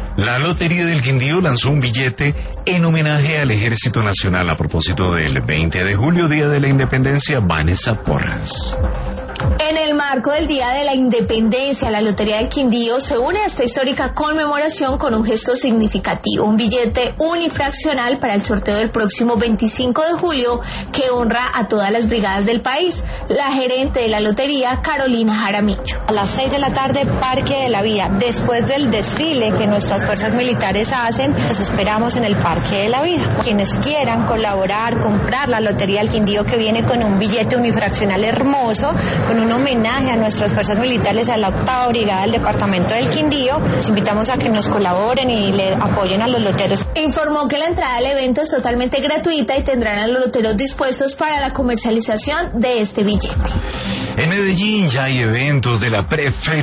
La Lotería del Quindío lanzó un billete en homenaje al Ejército Nacional a propósito del 20 de julio, Día de la Independencia. Vanessa Porras. En el marco del Día de la Independencia, la Lotería del Quindío se une a esta histórica conmemoración con un gesto significativo, un billete unifraccional para el sorteo del próximo 25 de julio que honra a todas las brigadas del país. La gerente de la lotería, Carolina Jaramillo. A las 6 de la tarde, Parque de la Vida. Después del desfile que nuestras fuerzas militares hacen, los esperamos en el Parque de la Vida. Quienes quieran colaborar, comprar la Lotería del Quindío, que viene con un billete unifraccional hermoso, con un homenaje a nuestras fuerzas militares, a la 8ª Brigada del Departamento del Quindío. Les invitamos a que nos colaboren y le apoyen a los loteros. Informó que la entrada al evento es totalmente gratuita y tendrán a los loteros dispuestos para la comercialización de este billete. En Medellín ya hay eventos de la Preferencia